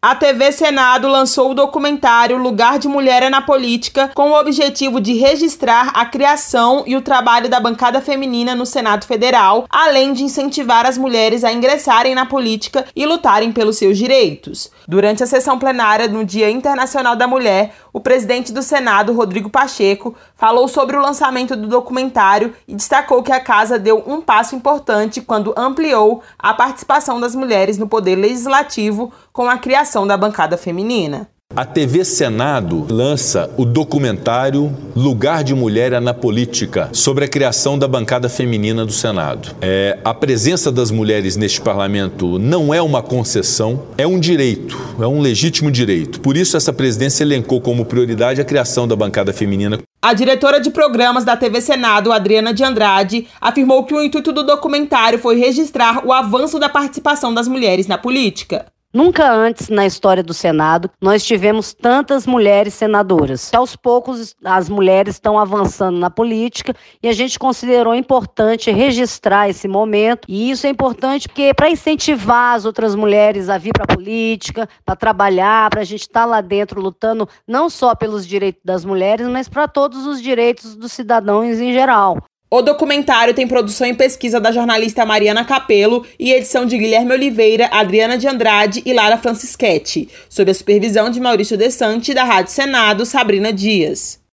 A TV Senado lançou o documentário Lugar de Mulher é na Política, com o objetivo de registrar a criação e o trabalho da bancada feminina no Senado Federal, além de incentivar as mulheres a ingressarem na política e lutarem pelos seus direitos. Durante a sessão plenária no Dia Internacional da Mulher, o presidente do Senado, Rodrigo Pacheco, falou sobre o lançamento do documentário e destacou que a casa deu um passo importante quando ampliou a participação das mulheres no poder legislativo com a criação da bancada feminina. A TV Senado lança o documentário Lugar de Mulher é na Política, sobre a criação da bancada feminina do Senado. A presença das mulheres neste parlamento não é uma concessão, é um direito, é um legítimo direito. Por isso, essa presidência elencou como prioridade a criação da bancada feminina. A diretora de programas da TV Senado, Adriana de Andrade, afirmou que o intuito do documentário foi registrar o avanço da participação das mulheres na política. Nunca antes na história do Senado nós tivemos tantas mulheres senadoras. Aos poucos as mulheres estão avançando na política e a gente considerou importante registrar esse momento. E isso é importante porque para incentivar as outras mulheres a vir para a política, para trabalhar, para a gente estar lá dentro lutando não só pelos direitos das mulheres, mas para todos os direitos dos cidadãos em geral. O documentário tem produção e pesquisa da jornalista Mariana Capello e edição de Guilherme Oliveira, Adriana de Andrade e Lara Francischetti, sob a supervisão de Maurício Desante e da Rádio Senado, Sabrina Dias.